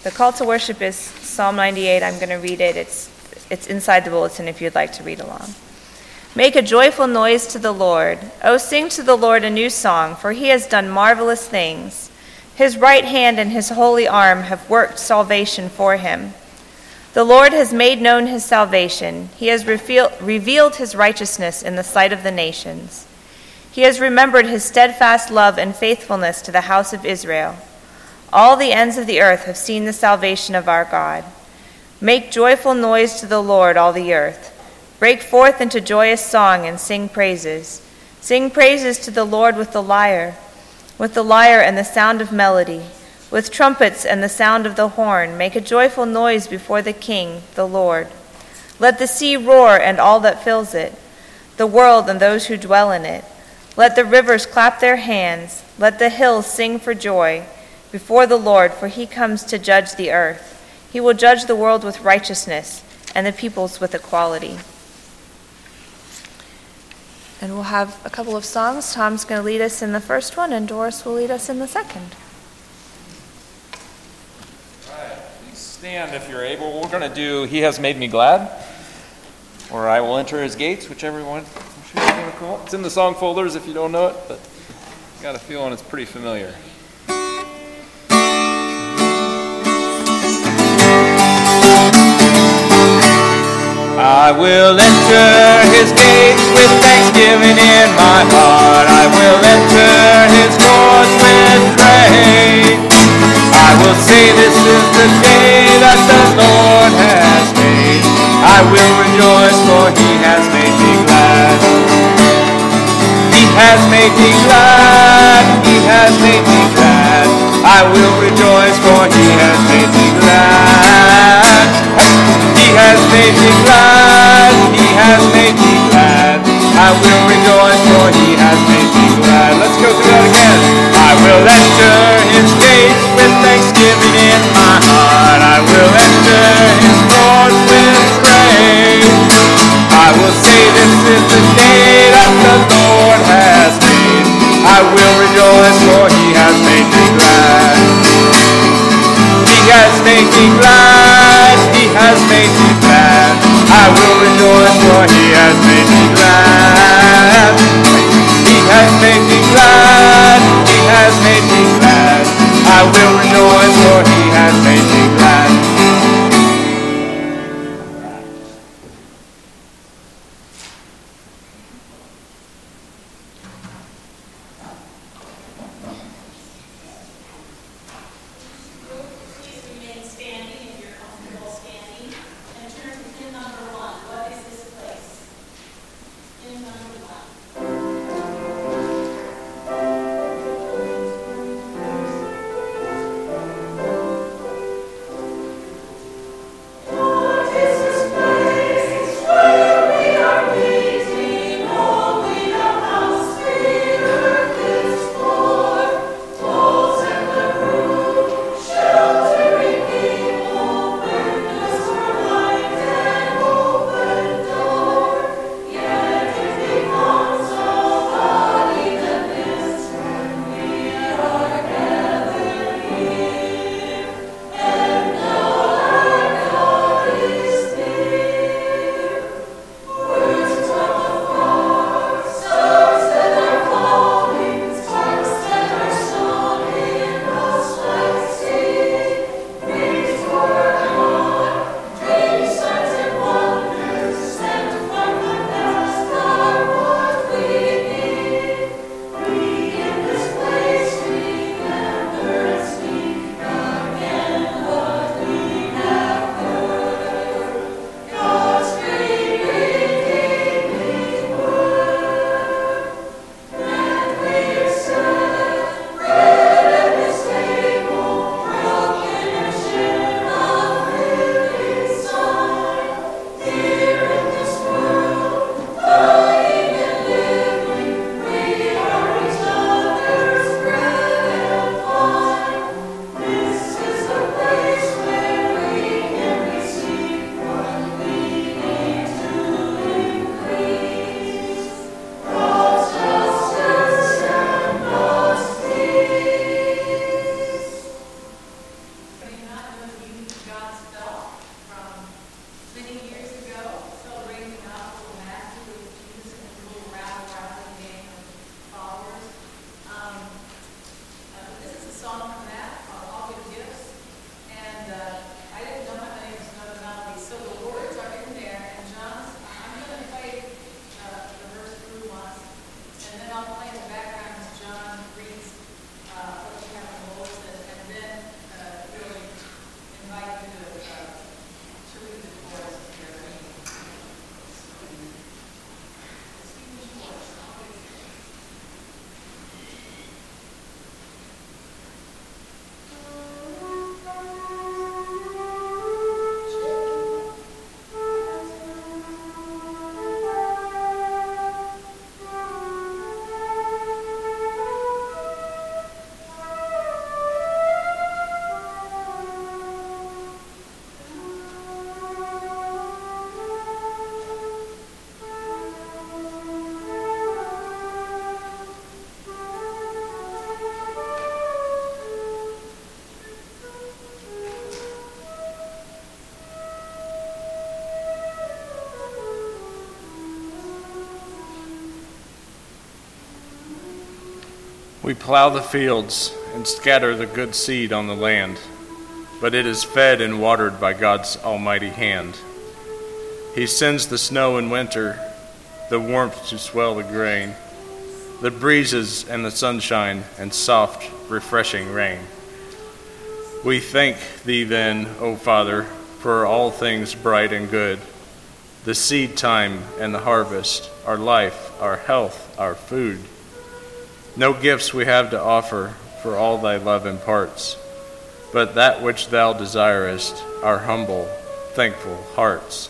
The call to worship is Psalm 98. I'm going to read it. It's inside the bulletin if you'd like to read along. Make a joyful noise to the Lord. Oh, sing to the Lord a new song, for he has done marvelous things. His right hand and his holy arm have worked salvation for him. The Lord has made known his salvation. He has revealed his righteousness in the sight of the nations. He has remembered his steadfast love and faithfulness to the house of Israel. All the ends of the earth have seen the salvation of our God. Make joyful noise to the Lord, all the earth. Break forth into joyous song and sing praises. Sing praises to the Lord with the lyre and the sound of melody, with trumpets and the sound of the horn. Make a joyful noise before the King, the Lord. Let the sea roar and all that fills it, the world and those who dwell in it. Let the rivers clap their hands. Let the hills sing for joy before the Lord, for he comes to judge the earth. He will judge the world with righteousness and the peoples with equality. And we'll have a couple of songs. Tom's going to lead us in the first one, and Doris will lead us in the second. All right, please stand if you're able. We're going to do He Has Made Me Glad, or I Will Enter His Gates, whichever one you want to call it. It's in the song folders if you don't know it, but I got a feeling it's pretty familiar. I will enter his gates with thanksgiving in my heart. I will enter his courts with praise. I will say this is the day that the Lord has made. I will rejoice, for he has made me glad. He has made me glad. He has made me glad. I will rejoice, for he has made me glad. He has made me glad. He has made me glad. I will rejoice, for he has made me glad. Let's go through that again. I will enter his gates with thanksgiving in my heart. I will enter his courts with praise. I will say this is the day that the Lord has made. I will rejoice, for he has made me glad. He has made me glad. He has made me glad. I will rejoice, for he has made me glad. He has made me glad. He has made me glad. I will rejoice, for he has made me glad. We plow the fields and scatter the good seed on the land, but it is fed and watered by God's almighty hand. He sends the snow in winter, the warmth to swell the grain, the breezes and the sunshine and soft, refreshing rain. We thank thee then, O Father, for all things bright and good, the seed time and the harvest, our life, our health, our food. No gifts we have to offer, for all thy love imparts, but that which thou desirest, our humble, thankful hearts.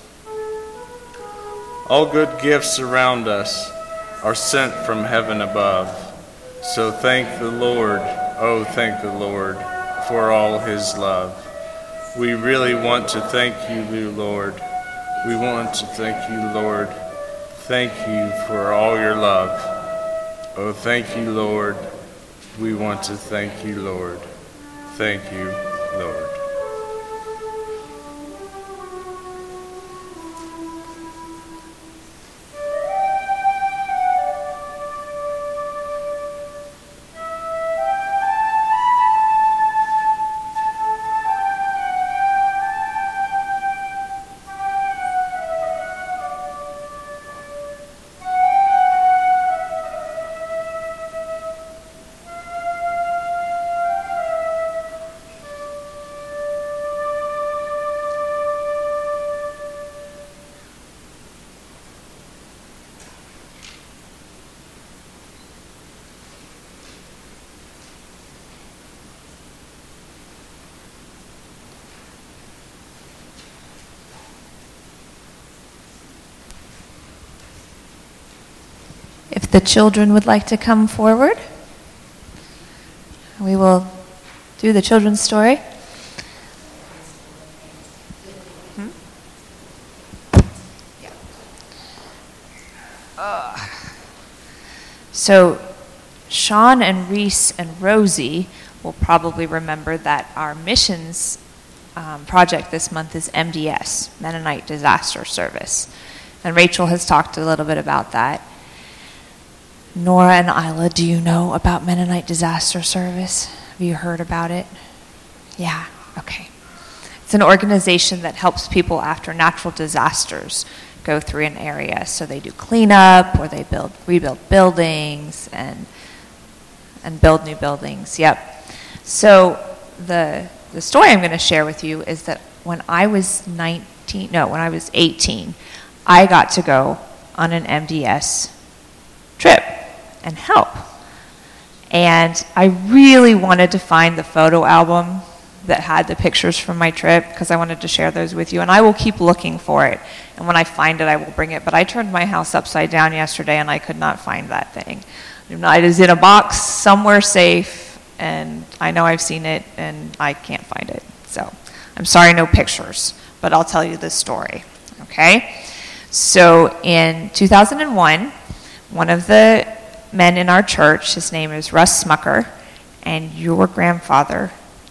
All good gifts surround us, are sent from heaven above. So thank the Lord, oh thank the Lord, for all his love. We really want to thank you, Lord. We want to thank you, Lord. Thank you for all your love. Oh, thank you, Lord. We want to thank you, Lord. Thank you, Lord. If the children would like to come forward, we will do the children's story. So Sean and Reese and Rosie will probably remember that our missions project this month is MDS, Mennonite Disaster Service. And Rachel has talked a little bit about that. Nora and Isla, do you know about Mennonite Disaster Service? Have you heard about it? Yeah, okay. It's an organization that helps people after natural disasters go through an area. So they do cleanup, or they rebuild buildings and build new buildings. Yep. So the story I'm going to share with you is that when I was 18, I got to go on an MDS trip and help. And I really wanted to find the photo album that had the pictures from my trip, because I wanted to share those with you, and I will keep looking for it. And when I find it, I will bring it. But I turned my house upside down yesterday, and I could not find that thing. It is in a box somewhere safe, and I know I've seen it, and I can't find it. So I'm sorry, no pictures, but I'll tell you the story, okay? So in 2001, one of the men in our church, his name is Russ Smucker, and your grandfather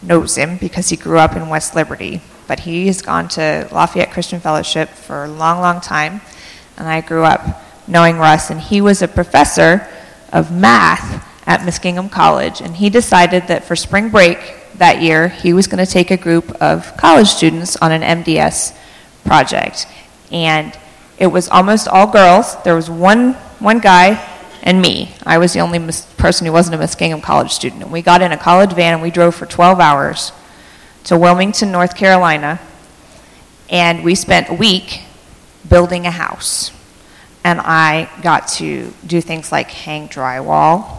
knows him because he grew up in West Liberty, but he has gone to Lafayette Christian Fellowship for a long, long time, and I grew up knowing Russ, and he was a professor of math at Muskingum College, and he decided that for spring break that year, he was going to take a group of college students on an MDS project, and it was almost all girls. There was one guy and me. I was the only person who wasn't a Muskingum College student, and we got in a college van and we drove for 12 hours to Wilmington, North Carolina, and we spent a week building a house. And I got to do things like hang drywall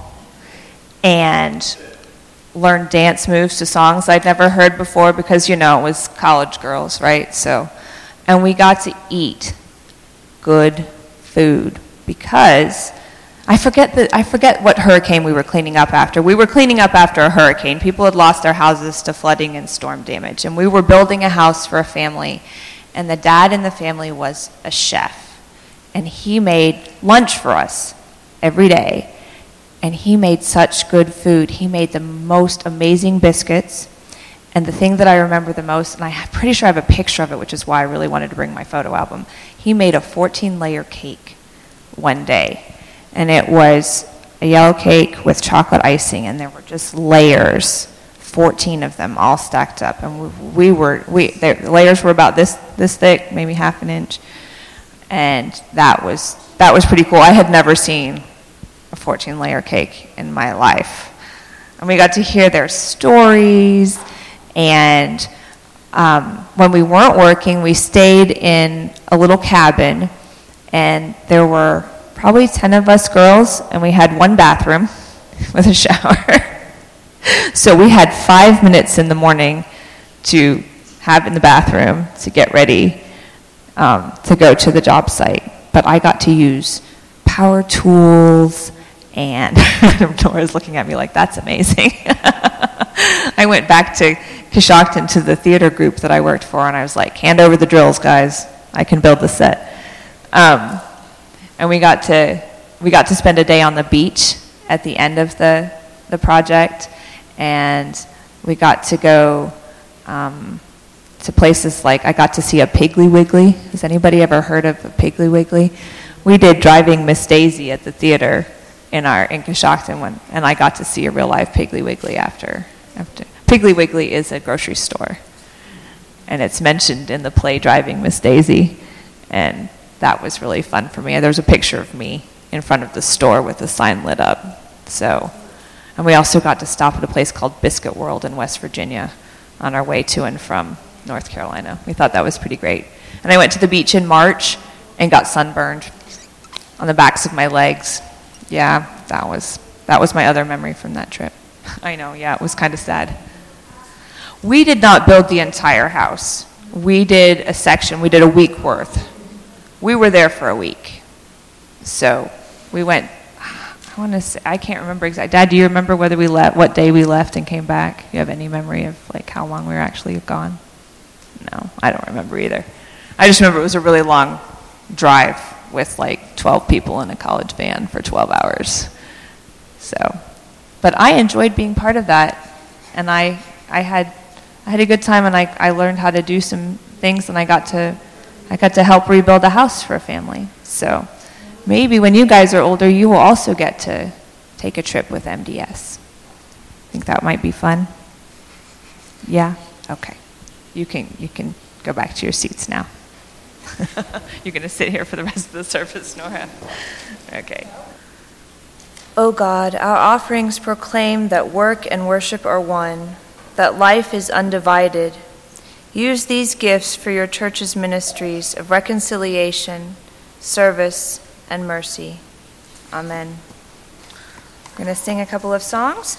and learn dance moves to songs I'd never heard before because, it was college girls, right? And we got to eat good food because I forget what hurricane we were cleaning up after. We were cleaning up after a hurricane. People had lost their houses to flooding and storm damage. And we were building a house for a family. And the dad in the family was a chef. And he made lunch for us every day. And he made such good food. He made the most amazing biscuits. And the thing that I remember the most, and I'm pretty sure I have a picture of it, which is why I really wanted to bring my photo album, he made a 14-layer cake one day. And it was a yellow cake with chocolate icing, and there were just layers, 14 of them, all stacked up. And the layers were about this thick, maybe half an inch. And that was pretty cool. I had never seen a 14-layer cake in my life. And we got to hear their stories. And when we weren't working, we stayed in a little cabin. And there were probably 10 of us girls, and we had one bathroom with a shower. So we had 5 minutes in the morning to have in the bathroom to get ready to go to the job site. But I got to use power tools, and Nora's looking at me like, that's amazing. I went back to Coshocton to the theater group that I worked for, and I was like, hand over the drills, guys. I can build the set. And we got to spend a day on the beach at the end of the project, and we got to go to places like, I got to see a Piggly Wiggly. Has anybody ever heard of a Piggly Wiggly? We did Driving Miss Daisy at the theater in Coshocton, and I got to see a real live Piggly Wiggly after. Piggly Wiggly is a grocery store, and it's mentioned in the play Driving Miss Daisy, and that was really fun for me. There's a picture of me in front of the store with the sign lit up. And we also got to stop at a place called Biscuit World in West Virginia on our way to and from North Carolina. We thought that was pretty great. And I went to the beach in March and got sunburned on the backs of my legs. Yeah, that was my other memory from that trip. I know, yeah, it was kind of sad. We did not build the entire house. We did a section. We did a week worth. We were there for a week. So we went, I want to say, I can't remember exactly. Dad, do you remember whether we left, what day we left and came back? Do you have any memory of like how long we were actually gone? No, I don't remember either. I just remember it was a really long drive with like 12 people in a college van for 12 hours. But I enjoyed being part of that, and I had a good time, and I learned how to do some things, and I got to help rebuild a house for a family. So maybe when you guys are older, you will also get to take a trip with MDS. Think that might be fun? Yeah? Okay. You can go back to your seats now. You're going to sit here for the rest of the service, Nora? Okay. O God, our offerings proclaim that work and worship are one, that life is undivided. Use these gifts for your church's ministries of reconciliation, service, and mercy. Amen. We're going to sing a couple of songs.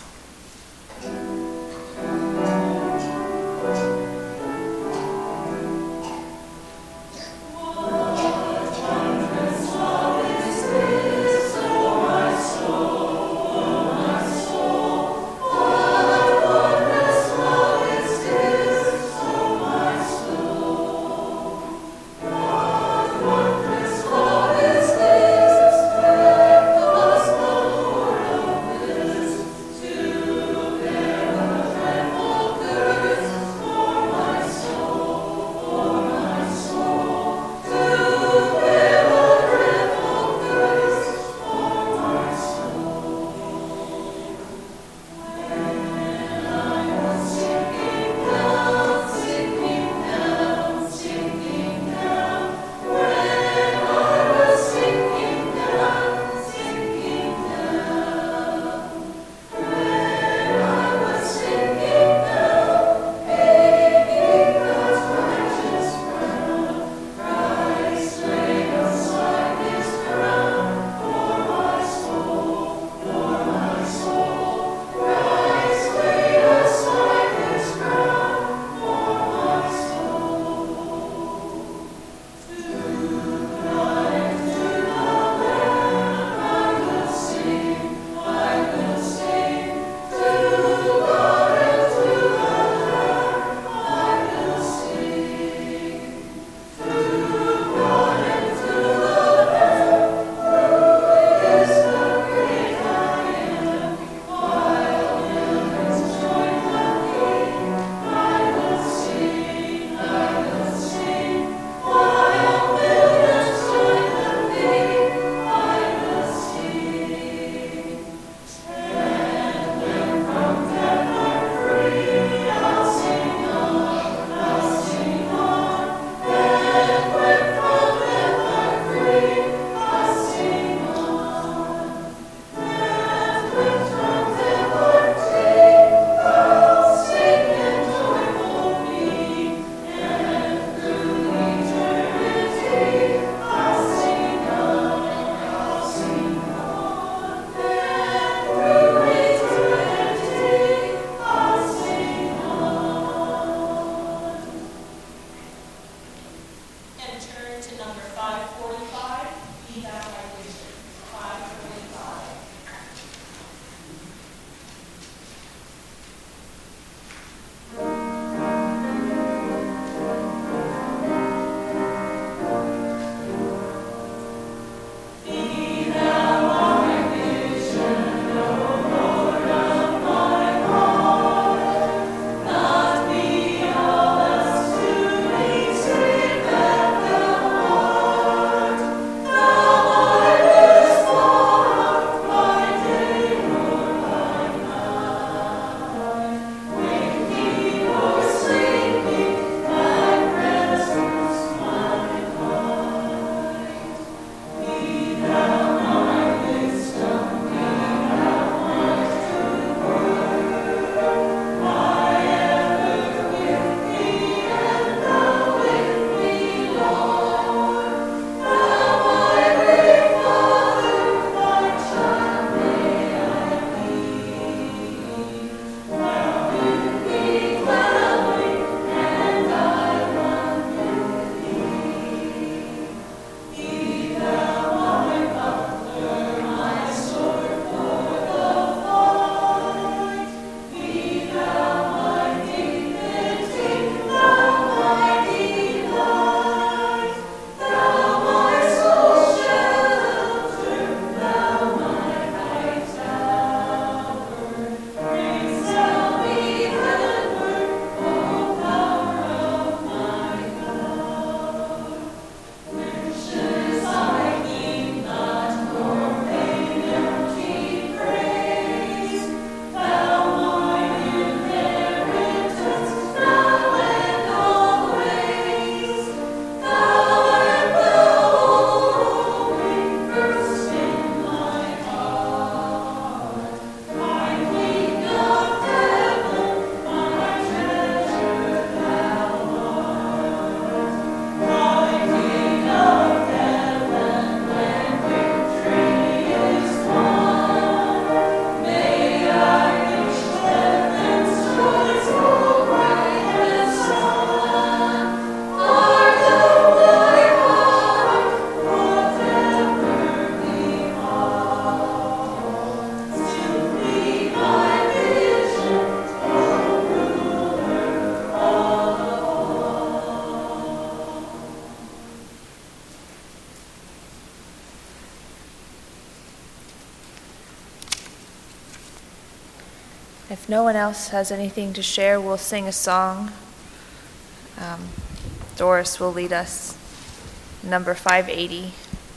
If no one else has anything to share, we'll sing a song. Doris will lead us. Number 580.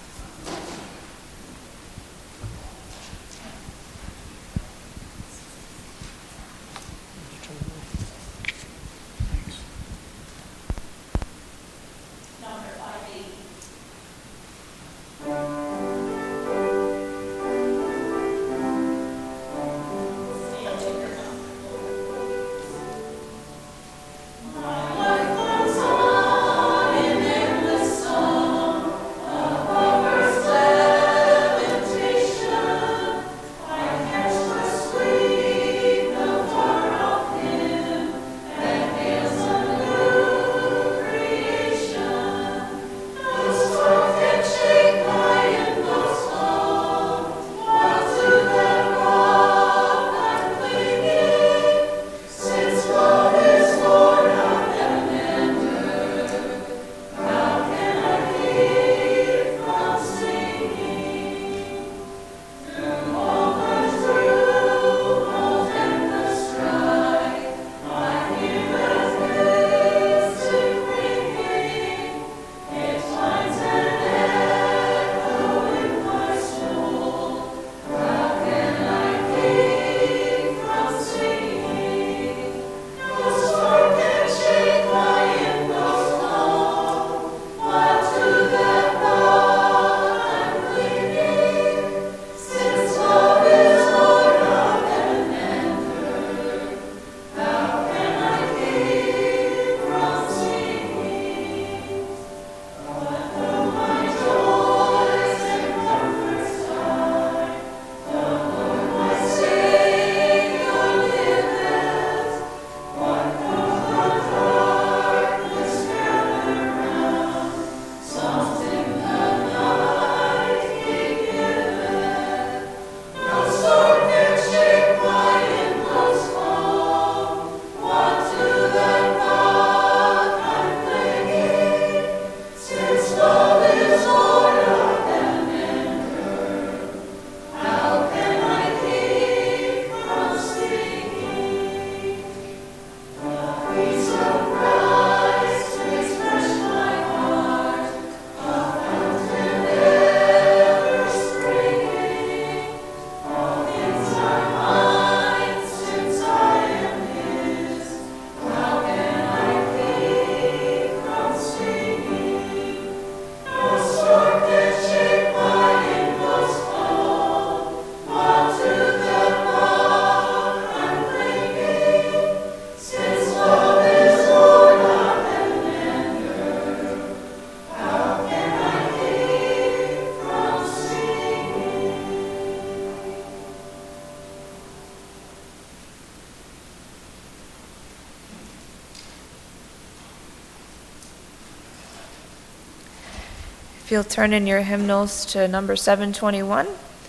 If you'll turn in your hymnals to number 721,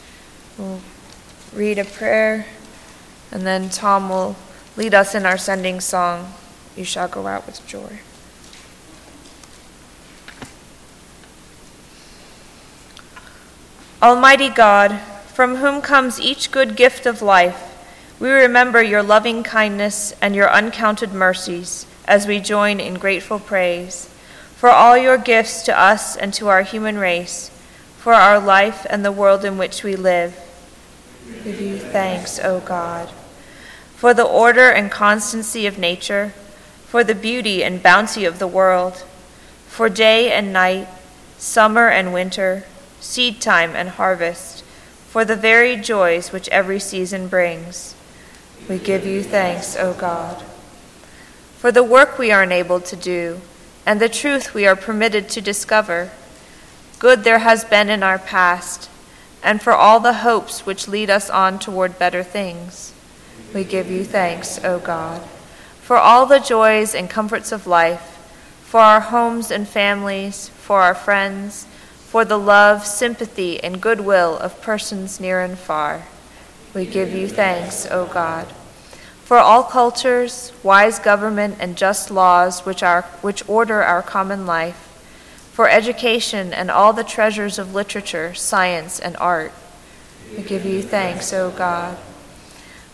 we'll read a prayer, and then Tom will lead us in our sending song, You Shall Go Out with Joy. Almighty God, from whom comes each good gift of life, we remember your loving kindness and your uncounted mercies as we join in grateful praise for all your gifts to us and to our human race, for our life and the world in which we live. We give you thanks, O God, for the order and constancy of nature, for the beauty and bounty of the world, for day and night, summer and winter, seed time and harvest, for the varied joys which every season brings. We give you thanks, O God, for the work we are enabled to do and the truth we are permitted to discover. Good there has been in our past, and for all the hopes which lead us on toward better things. We give you thanks, O God, for all the joys and comforts of life, for our homes and families, for our friends, for the love, sympathy, and goodwill of persons near and far. We give you thanks, O God, for all cultures, wise government, and just laws which order our common life, for education and all the treasures of literature, science, and art. We give you thanks, O God,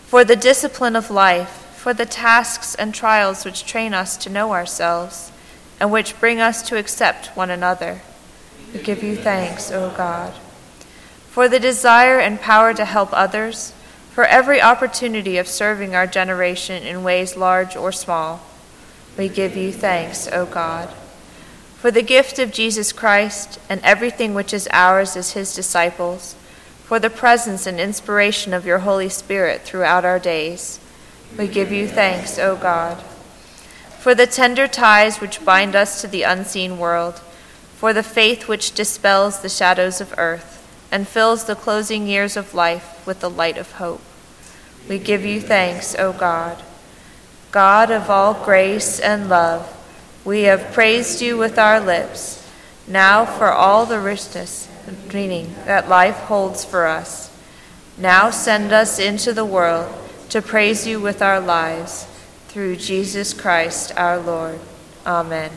for the discipline of life, for the tasks and trials which train us to know ourselves, and which bring us to accept one another. We give you thanks, O God. For the desire and power to help others, for every opportunity of serving our generation in ways large or small, we give you thanks, O God. For the gift of Jesus Christ and everything which is ours as his disciples, for the presence and inspiration of your Holy Spirit throughout our days, we give you thanks, O God. For the tender ties which bind us to the unseen world, for the faith which dispels the shadows of earth and fills the closing years of life with the light of hope, we give you thanks, O God. God of all grace and love, we have praised you with our lips. Now for all the richness and meaning that life holds for us, now send us into the world to praise you with our lives, through Jesus Christ our Lord. Amen.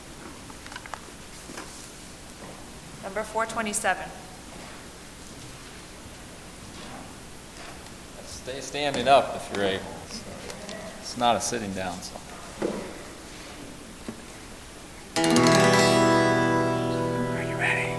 Number 427. Stay standing up if you're able. It's not a sitting down song. Are you ready?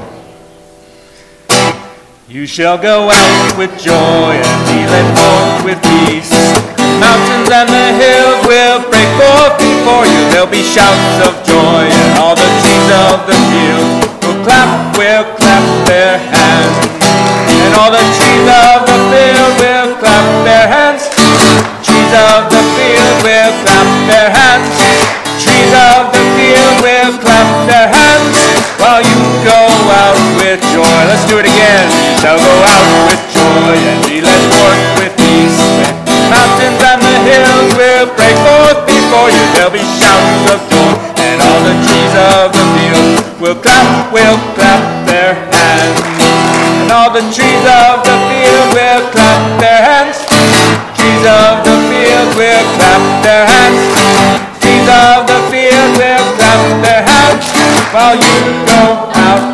You shall go out with joy and be led forth with peace. Mountains and the hills will break forth before you. There'll be shouts of joy, and all the trees of the field will clap their hands. And all the trees of the field will clap their hands. Trees of the field will clap their hands. Trees of the field will clap their hands while you go out with joy. Let's do it again. You shall go out with joy and be led forth with peace. Mountains and the hills will break forth before you. There'll be shouts of joy, and all the trees of the field will clap their hands. And all the trees of the field will clap their hands. Trees of the field will clap their hands. Trees of the field will clap their hands while you go out